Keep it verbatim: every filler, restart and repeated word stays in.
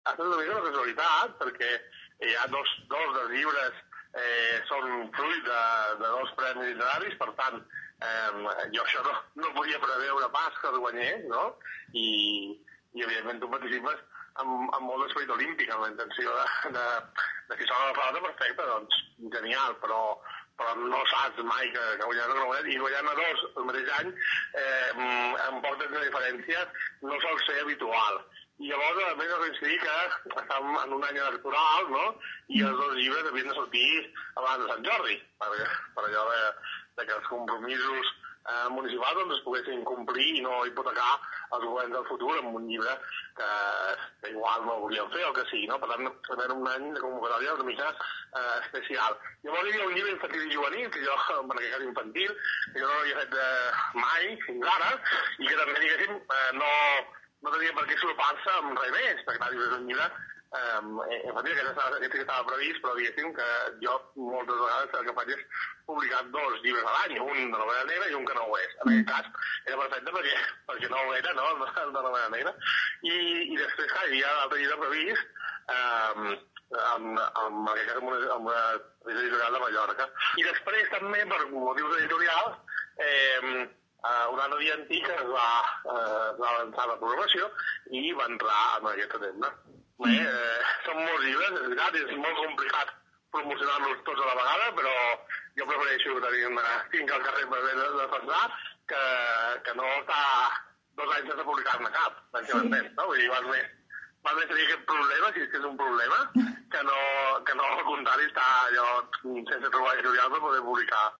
ha estat una mica una casualitat, perquè hi ha dos, dos dels llibres eh, són fruit de, de dos premis literaris, per tant, eh, jo això no, no podia preveure pas que el guanyés, no? I, i evidentment tu participes amb, amb molt d'esperit olímpic, amb la intenció de, de, de si sona la flauta, perfecte, doncs genial, però, però no saps mai que, que guanyaràs el Gramonet, i guanyant a dos el mateix any, eh, amb poc temps de diferència, no sol ser habitual. I llavors, a més, vaig decidir que estàvem en un any electoral, no?, i els dos llibres havien de sortir abans de Sant Jordi, per, per allò de, de que els compromisos eh, municipals doncs, es poguessin complir i no hipotecar els governs del futur amb un llibre que, que igual no volien fer o que sí, no? Per tant, era un any de convocatòria una mica eh, especial. Llavors hi havia un llibre infantil i juvenil, que jo, en aquest cas infantil, que jo no l'havia fet eh, mai fins ara, i que també, diguéssim, eh, no... no tenia per què solapar-se amb res més, perquè clar, és un llibre eh, infantil, que estava, que estava previst, però diguéssim que jo moltes vegades el que faig és publicar dos llibres a l'any, un de novel·la negra i un que no ho és. En aquest cas era perfecte perquè, perquè no ho era, no?, el de novel·la negra. I, i després, clar, hi havia l'altre llibre previst, eh, amb, amb, aquest cas, amb una, amb una editorial de Mallorca. I després també, per motius editorials, eh, Uh, un altre dia antic es va, uh, es va avançar la programació i va entrar en aquest setembre. Bé, eh, són molts llibres, és veritat, és molt complicat promocionar-los tots a la vegada, però jo prefereixo tenir cinc al carrer per haver de defensar que, que no estar dos anys sense publicar-ne cap, sí. No? Vull dir, vas més, vas més tenir aquest problema, si és que és un problema, que no, que no al contrari estar allò sense trobar editorial per poder publicar.